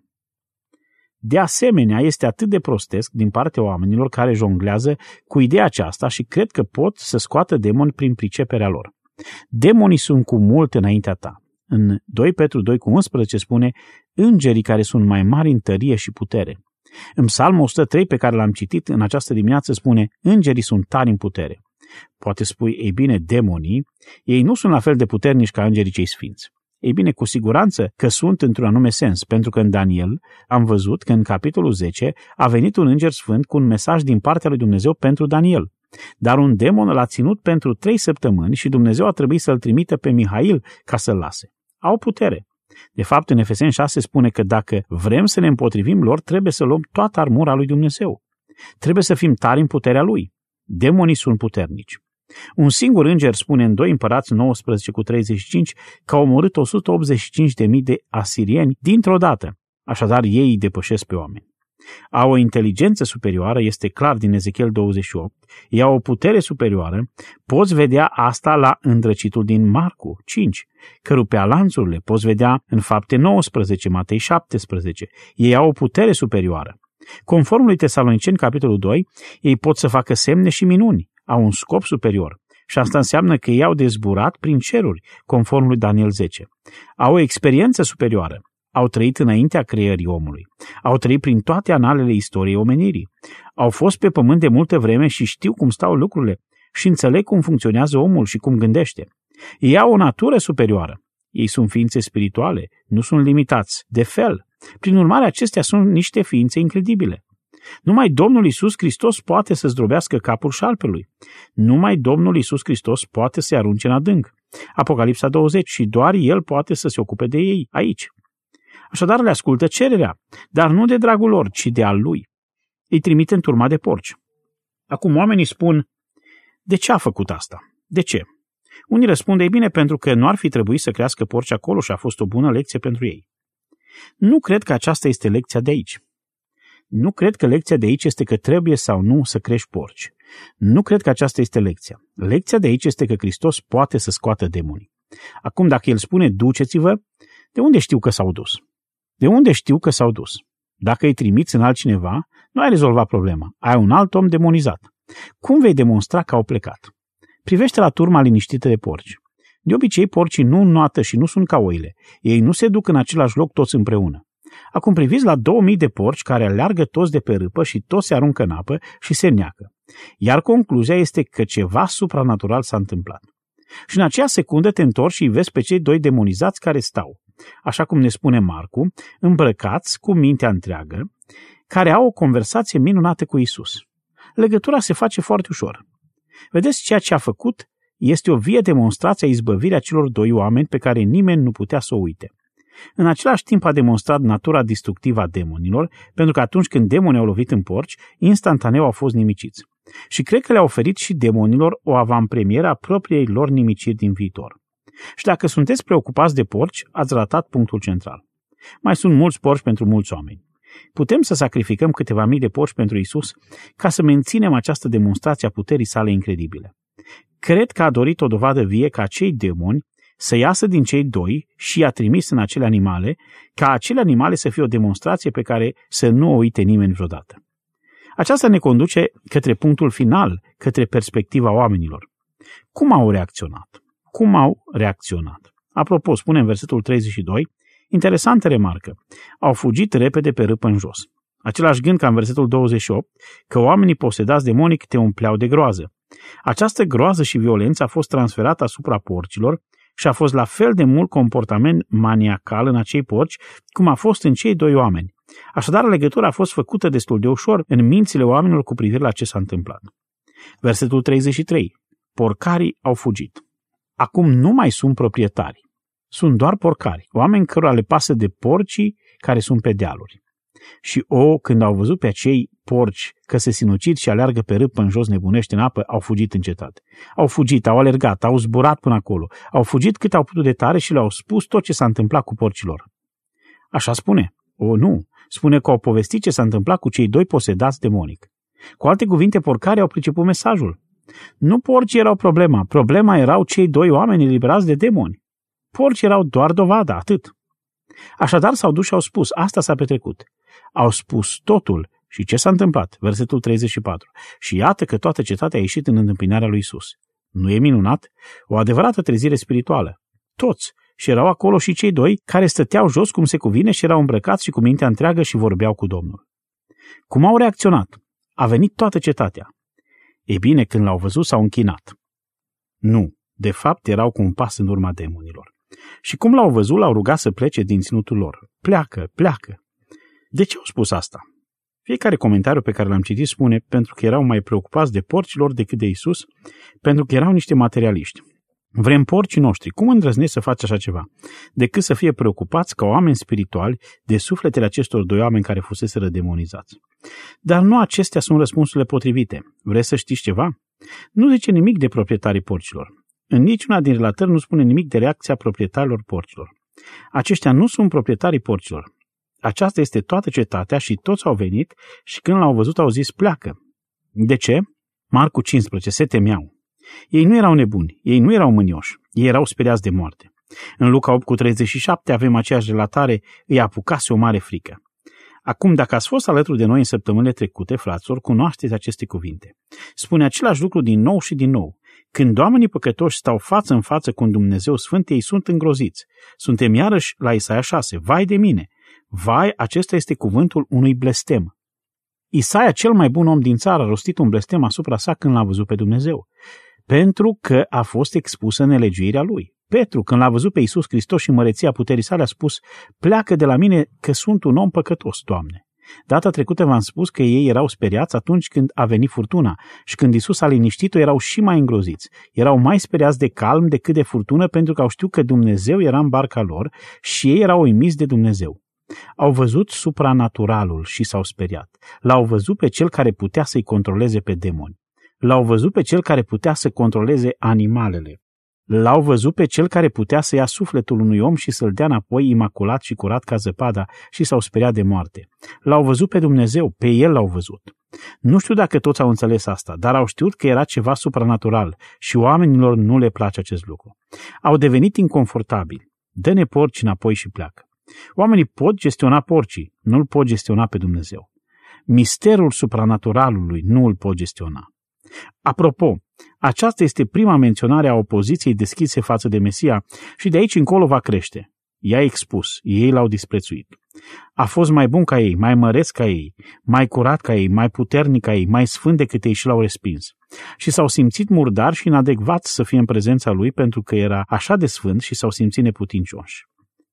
De asemenea, este atât de prostesc din partea oamenilor care jonglează cu ideea aceasta și cred că pot să scoată demoni prin priceperea lor. Demonii sunt cu mult înaintea ta. În doi Petru doi cu unsprezece spune, îngerii care sunt mai mari în tărie și putere. În Psalmul o sută trei pe care l-am citit în această dimineață spune, îngerii sunt tari în putere. Poate spui, ei bine, demonii, ei nu sunt la fel de puternici ca îngerii cei sfinți. Ei bine, cu siguranță că sunt într-un anume sens, pentru că în Daniel am văzut că în capitolul zece a venit un înger sfânt cu un mesaj din partea lui Dumnezeu pentru Daniel. Dar un demon l-a ținut pentru trei săptămâni și Dumnezeu a trebuit să-l trimită pe Mihail ca să-l lase. Au putere. De fapt, în Efeseni șase spune că dacă vrem să ne împotrivim lor, trebuie să luăm toată armura lui Dumnezeu. Trebuie să fim tari în puterea lui. Demonii sunt puternici. Un singur înger spune în doi Împărați nouăsprezece cu treizeci și cinci că au omorât o sută optzeci și cinci de mii de asirieni dintr-o dată. Așadar, ei îi depășesc pe oameni. Au o inteligență superioară, este clar din Ezechiel douăzeci și opt, ei au o putere superioară, poți vedea asta la îndrăcitul din Marcu cinci, că rupea lanțurile, poți vedea în Fapte nouăsprezece, Matei șaptesprezece, ei au o putere superioară. Conform lui Tesaloniceni, capitolul doi, ei pot să facă semne și minuni, au un scop superior și asta înseamnă că ei au de zburat prin ceruri, conform lui Daniel zece. Au o experiență superioară. Au trăit înaintea creării omului. Au trăit prin toate analele istoriei omenirii. Au fost pe pământ de multă vreme și știu cum stau lucrurile și înțeleg cum funcționează omul și cum gândește. Ei au o natură superioară. Ei sunt ființe spirituale, nu sunt limitați de fel. Prin urmare, acestea sunt niște ființe incredibile. Numai Domnul Iisus Hristos poate să zdrobească capul șarpelui. Numai Domnul Iisus Hristos poate să-i arunce în adânc. Apocalipsa douăzeci, și doar El poate să se ocupe de ei aici. Așadar le ascultă cererea, dar nu de dragul lor, ci de al lui. Îi trimite în turma de porci. Acum oamenii spun, de ce a făcut asta? De ce? Unii răspund, ei bine, pentru că nu ar fi trebuit să crească porci acolo și a fost o bună lecție pentru ei. Nu cred că aceasta este lecția de aici. Nu cred că lecția de aici este că trebuie sau nu să crești porci. Nu cred că aceasta este lecția. Lecția de aici este că Hristos poate să scoată demonii. Acum, dacă El spune, duceți-vă, de unde știu că s-au dus? De unde știu că s-au dus? Dacă îi trimiți în altcineva, nu ai rezolvat problema. Ai un alt om demonizat. Cum vei demonstra că au plecat? Privește la turma liniștită de porci. De obicei, porcii nu înnoată și nu sunt ca oile. Ei nu se duc în același loc toți împreună. Acum priviți la două mii de porci care aleargă toți de pe râpă și toți se aruncă în apă și se neacă. Iar concluzia este că ceva supranatural s-a întâmplat. Și în aceea secundă te întorci și îi vezi pe cei doi demonizați care stau, așa cum ne spune Marcu, îmbrăcați cu mintea întreagă, care au o conversație minunată cu Isus. Legătura se face foarte ușor. Vedeți, ceea ce a făcut este o vie demonstrație a izbăvirii acelor doi oameni pe care nimeni nu putea să o uite. În același timp a demonstrat natura distructivă a demonilor, pentru că atunci când demonii au lovit în porci, instantaneu au fost nimiciți. Și cred că le-a oferit și demonilor o avantpremieră a propriei lor nimiciri din viitor. Și dacă sunteți preocupați de porci, ați ratat punctul central. Mai sunt mulți porci pentru mulți oameni. Putem să sacrificăm câteva mii de porci pentru Isus ca să menținem această demonstrație a puterii sale incredibile. Cred că a dorit o dovadă vie ca acei demoni să iasă din cei doi și i-a trimis în acele animale, ca acele animale să fie o demonstrație pe care să nu o uite nimeni vreodată. Aceasta ne conduce către punctul final, către perspectiva oamenilor. Cum au reacționat? Cum au reacționat? Apropo, spune în versetul treizeci și doi, interesantă remarcă, au fugit repede pe râpă în jos. Același gând ca în versetul douăzeci și opt, că oamenii posedați demonic te umpleau de groază. Această groază și violență a fost transferată asupra porcilor și a fost la fel de mult comportament maniacal în acei porci, cum a fost în cei doi oameni. Așadar, legătura a fost făcută destul de ușor în mințile oamenilor cu privire la ce s-a întâmplat. Versetul treizeci și trei. Porcarii au fugit. Acum nu mai sunt proprietari. Sunt doar porcari, oameni cărora le pasă de porcii care sunt pe dealuri. Și o, când au văzut pe acei porci că se sinucid și aleargă pe râpă în jos nebunește în apă, au fugit în cetate. Au fugit, au alergat, au zburat până acolo, au fugit cât au putut de tare și le-au spus tot ce s-a întâmplat cu porcilor. Așa spune. O, nu. Spune că au povestit ce s-a întâmplat cu cei doi posedați demonic. Cu alte cuvinte, porcarii au priceput mesajul. Nu porcii erau problema, problema erau cei doi oameni eliberați de demoni. Porcii erau doar dovada, atât. Așadar s-au dus și au spus, asta s-a petrecut. Au spus totul. Și ce s-a întâmplat? Versetul treizeci și patru. Și iată că toată cetatea a ieșit în întâmpinarea lui Iisus. Nu e minunat? O adevărată trezire spirituală. Toți. Și erau acolo și cei doi care stăteau jos cum se cuvine și erau îmbrăcați și cu mintea întreagă și vorbeau cu Domnul. Cum au reacționat? A venit toată cetatea. Ei bine, când l-au văzut, s-au închinat. Nu, de fapt erau cu un pas în urma demonilor. Și cum l-au văzut, l-au rugat să plece din ținutul lor. Pleacă, pleacă. De ce au spus asta? Fiecare comentariu pe care l-am citit spune pentru că erau mai preocupați de porcilor decât de Iisus, pentru că erau niște materialiști. Vrem porcii noștri. Cum îndrăznești să faci așa ceva? Decât să fie preocupați ca oameni spirituali de sufletele acestor doi oameni care fuseseră demonizați. Dar nu acestea sunt răspunsurile potrivite. Vreți să știți ceva? Nu zice nimic de proprietarii porcilor. În niciuna din relatări nu spune nimic de reacția proprietarilor porcilor. Aceștia nu sunt proprietarii porcilor. Aceasta este toată cetatea și toți au venit și când l-au văzut au zis pleacă. De ce? Marcu cincisprezece, se temeau. Ei nu erau nebuni, ei nu erau mânioși, ei erau speriați de moarte. În Luca opt cu treizeci și șapte avem aceeași relatare, îi apucase o mare frică. Acum, dacă ați fost alături de noi în săptămânile trecute, fraților, cunoașteți aceste cuvinte. Spune același lucru din nou și din nou. Când oamenii păcătoși stau față în față cu un Dumnezeu Sfânt, ei sunt îngroziți. Suntem iarăși la Isaia șase. Vai de mine! Vai, acesta este cuvântul unui blestem. Isaia, cel mai bun om din țară, a rostit un blestem asupra sa când l-a văzut pe Dumnezeu. Pentru că a fost expusă nelegiuirea lui. Petru, când l-a văzut pe Iisus Hristos și măreția puterii sale, a spus, pleacă de la mine că sunt un om păcătos, Doamne. Data trecută v-am spus că ei erau speriați atunci când a venit furtuna și când Iisus a liniștit-o erau și mai îngroziți. Erau mai speriați de calm decât de furtună pentru că au știut că Dumnezeu era în barca lor și ei erau uimiți de Dumnezeu. Au văzut supranaturalul și s-au speriat. L-au văzut pe cel care putea să-i controleze pe demoni. L-au văzut pe cel care putea să controleze animalele. L-au văzut pe cel care putea să ia sufletul unui om și să-l dea înapoi imaculat și curat ca zăpada și s-au speriat de moarte. L-au văzut pe Dumnezeu, pe El l-au văzut. Nu știu dacă toți au înțeles asta, dar au știut că era ceva supranatural și oamenilor nu le place acest lucru. Au devenit inconfortabili. Dă-ne porci înapoi și pleacă. Oamenii pot gestiona porcii, nu îl pot gestiona pe Dumnezeu. Misterul supranaturalului nu îl pot gestiona. Apropo, aceasta este prima menționare a opoziției deschise față de Mesia și de aici încolo va crește. I-a expus, ei l-au disprețuit. A fost mai bun ca ei, mai măreț ca ei, mai curat ca ei, mai puternic ca ei, mai sfânt decât ei și l-au respins. Și s-au simțit murdari și inadecvați să fie în prezența lui pentru că era așa de sfânt și s-au simțit neputincioși.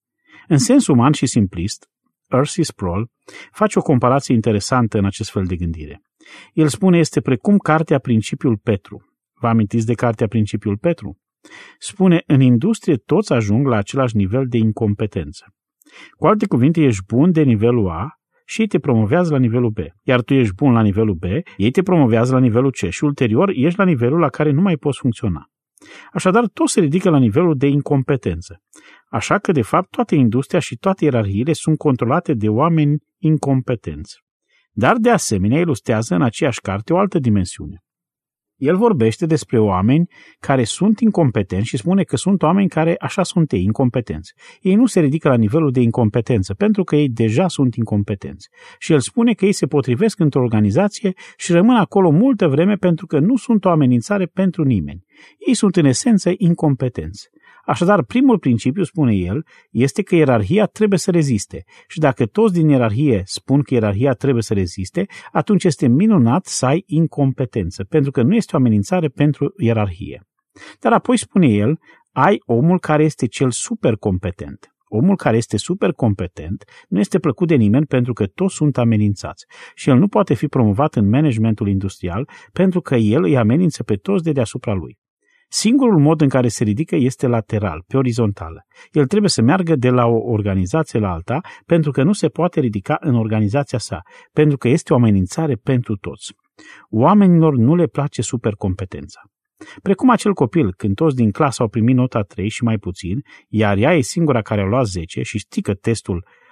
În sens uman și simplist, R C Sproul face o comparație interesantă în acest fel de gândire. El spune este precum cartea Principiul Petru. Vă amintiți de cartea Principiul Petru? Spune, în industrie toți ajung la același nivel de incompetență. Cu alte cuvinte, ești bun de nivelul A și ei te promovează la nivelul B. Iar tu ești bun la nivelul B, ei te promovează la nivelul C și ulterior ești la nivelul la care nu mai poți funcționa. Așadar, tot se ridică la nivelul de incompetență. Așa că, de fapt, toată industria și toate ierarhiile sunt controlate de oameni incompetenți. Dar, de asemenea, ilustrează în aceeași carte o altă dimensiune. El vorbește despre oameni care sunt incompetenți și spune că sunt oameni care așa sunt ei, incompetenți. Ei nu se ridică la nivelul de incompetență, pentru că ei deja sunt incompetenți. Și el spune că ei se potrivesc într-o organizație și rămân acolo multă vreme pentru că nu sunt o amenințare pentru nimeni. Ei sunt în esență incompetenți. Așadar, primul principiu, spune el, este că ierarhia trebuie să reziste. Și dacă toți din ierarhie spun că ierarhia trebuie să reziste, atunci este minunat să ai incompetență, pentru că nu este o amenințare pentru ierarhie. Dar apoi, spune el, ai omul care este cel supercompetent. Omul care este supercompetent nu este plăcut de nimeni pentru că toți sunt amenințați și el nu poate fi promovat în managementul industrial pentru că el îi amenință pe toți de deasupra lui. Singurul mod în care se ridică este lateral, pe orizontală. El trebuie să meargă de la o organizație la alta pentru că nu se poate ridica în organizația sa, pentru că este o amenințare pentru toți. Oamenilor nu le place supercompetența. Precum acel copil, când toți din clasă au primit nota trei și mai puțin, iar ea e singura care a luat zece și știi că testul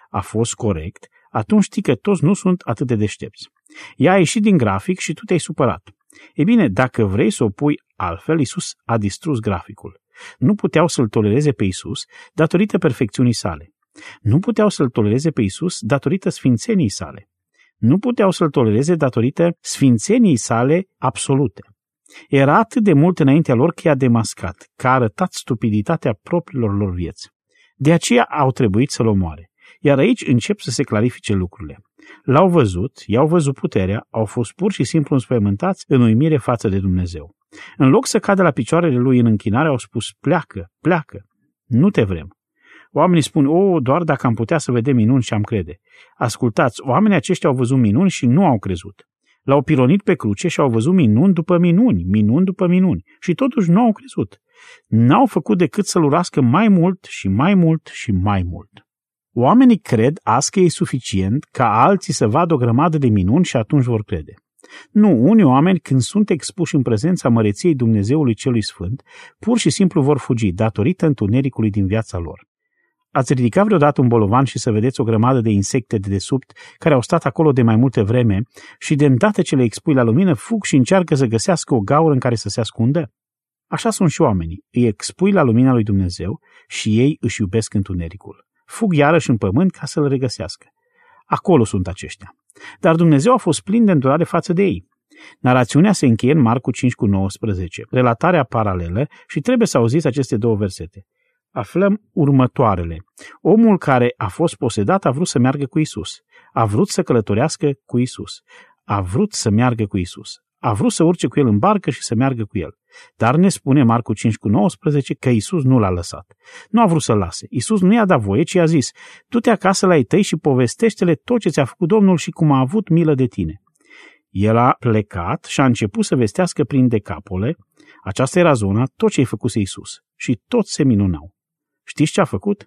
a fost corect, atunci știi că toți nu sunt atât de deștepți. Ea a ieșit din grafic și tu te-ai supărat. E bine, dacă vrei să o pui altfel, Iisus a distrus graficul. Nu puteau să-L tolereze pe Iisus datorită perfecțiunii sale. Nu puteau să-L tolereze pe Iisus datorită sfințeniei sale. Nu puteau să-L tolereze datorită sfințeniei sale absolute. Era atât de mult înaintea lor că i-a demascat, că a arătat stupiditatea propriilor lor vieți. De aceea au trebuit să-L omoare. Iar aici încep să se clarifice lucrurile. L-au văzut, i-au văzut puterea, au fost pur și simplu înspăimântați în uimire față de Dumnezeu. În loc să cadă la picioarele lui în închinare, au spus, pleacă, pleacă, nu te vrem. Oamenii spun, o, doar dacă am putea să vedem minuni și am crede. Ascultați, oamenii aceștia au văzut minuni și nu au crezut. L-au pironit pe cruce și au văzut minuni după minuni, minuni după minuni și totuși nu au crezut. N-au făcut decât să-L urască mai mult și mai mult și mai mult. Oamenii cred azi că e suficient ca alții să vadă o grămadă de minuni și atunci vor crede. Nu, unii oameni, când sunt expuși în prezența măreției Dumnezeului Celui Sfânt, pur și simplu vor fugi, datorită întunericului din viața lor. Ați ridicat vreodată un bolovan și să vedeți o grămadă de insecte de desubt care au stat acolo de mai multe vreme și de îndată ce le expui la lumină, fug și încearcă să găsească o gaură în care să se ascundă? Așa sunt și oamenii. Îi expui la lumina lui Dumnezeu și ei își iubesc întunericul. Fug iarăși în pământ ca să-l regăsească. Acolo sunt aceștia. Dar Dumnezeu a fost plin de îndurare față de ei. Narațiunea se încheie în Marcu cinci cu nouăsprezece, relatarea paralelă și trebuie să auziți aceste două versete. Aflăm următoarele. Omul care a fost posedat a vrut să meargă cu Isus. A vrut să călătorească cu Isus. A vrut să meargă cu Isus. A vrut să urce cu el în barcă și să meargă cu el. Dar ne spune Marcu cinci cu nouăsprezece că Isus nu l-a lăsat. Nu a vrut să-l lase. Isus nu i-a dat voie, ci i-a zis, du-te acasă la ei tăi și povestește-le tot ce ți-a făcut Domnul și cum a avut milă de tine. El a plecat și a început să vestească prin Decapole, aceasta era zona, tot ce-i făcuse Isus. Și toți se minunau. Știți ce a făcut?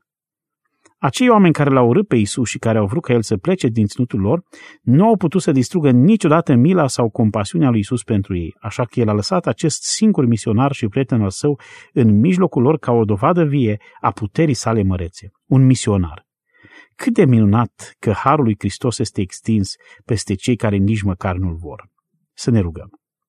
Acei oameni care l-au urât pe Isus și care au vrut ca el să plece din ținutul lor, nu au putut să distrugă niciodată mila sau compasiunea lui Isus pentru ei, așa că el a lăsat acest singur misionar și prieten al său în mijlocul lor ca o dovadă vie a puterii sale mărețe. Un misionar. Cât de minunat că harul lui Hristos este extins peste cei care nici măcar nu-l vor. Să ne rugăm.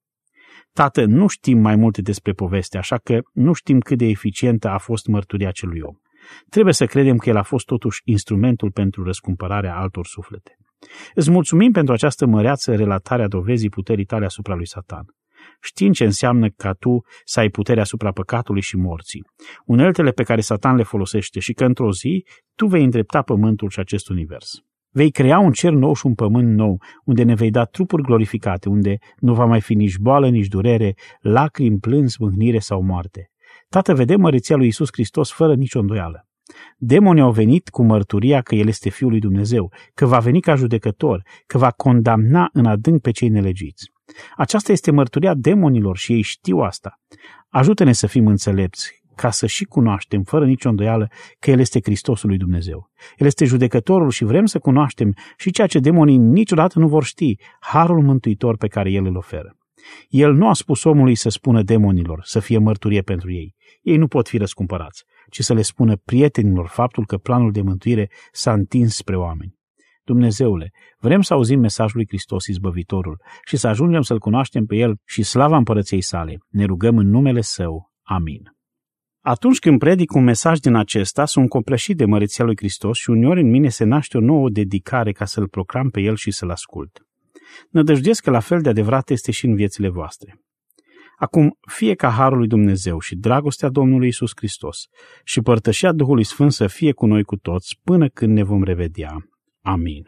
Tată, nu știm mai multe despre poveste, așa că nu știm cât de eficientă a fost mărturia acelui om. Trebuie să credem că el a fost totuși instrumentul pentru răscumpărarea altor suflete. Îți mulțumim pentru această măreață relatare a dovezii puterii tale asupra lui Satan. Știm ce înseamnă ca tu să ai putere asupra păcatului și morții, uneltele pe care Satan le folosește și că într-o zi tu vei îndrepta pământul și acest univers. Vei crea un cer nou și un pământ nou, unde ne vei da trupuri glorificate, unde nu va mai fi nici boală, nici durere, lacrimi, plâns, mâhnire sau moarte. Tată, vedem măreția lui Iisus Hristos fără nicio îndoială. Demonii au venit cu mărturia că El este Fiul lui Dumnezeu, că va veni ca judecător, că va condamna în adânc pe cei nelegiți. Aceasta este mărturia demonilor și ei știu asta. Ajută-ne să fim înțelepți, ca să și cunoaștem fără nicio îndoială că El este Hristosul lui Dumnezeu. El este judecătorul și vrem să cunoaștem și ceea ce demonii niciodată nu vor ști, harul mântuitor pe care El îl oferă. El nu a spus omului să spună demonilor, să fie mărturie pentru ei. Ei nu pot fi răscumpărați, ci să le spună prietenilor faptul că planul de mântuire s-a întins spre oameni. Dumnezeule, vrem să auzim mesajul lui Hristos Izbăvitorul și să ajungem să-L cunoaștem pe El și slava împărăției sale. Ne rugăm în numele Său. Amin. Atunci când predic un mesaj din acesta, sunt copleșit de măreția lui Hristos și uneori în mine se naște o nouă dedicare ca să-L proclam pe El și să-L ascult. Nădăjduiesc că la fel de adevărat este și în viețile voastre. Acum, fie ca harul lui Dumnezeu și dragostea Domnului Iisus Hristos și părtășia Duhului Sfânt să fie cu noi cu toți până când ne vom revedea. Amin.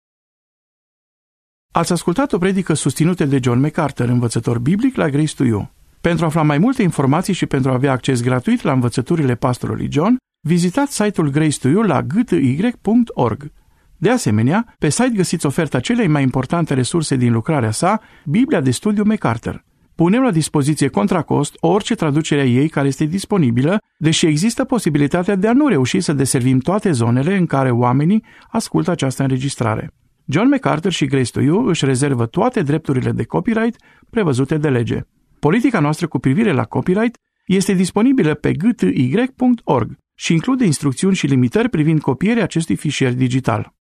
Ați ascultat o predică susținută de John MacArthur, învățător biblic la Grace to You. Pentru a afla mai multe informații și pentru a avea acces gratuit la învățăturile pastorului John, vizitați site-ul Grace to You la g t y punct org. De asemenea, pe site găsiți oferta celei mai importante resurse din lucrarea sa, Biblia de studiu MacArthur. Punem la dispoziție contra cost orice traducere a ei care este disponibilă, deși există posibilitatea de a nu reuși să deservim toate zonele în care oamenii ascultă această înregistrare. John MacArthur și Grace to You își rezervă toate drepturile de copyright prevăzute de lege. Politica noastră cu privire la copyright este disponibilă pe g t y punct org. și include instrucțiuni și limitări privind copierea acestui fișier digital.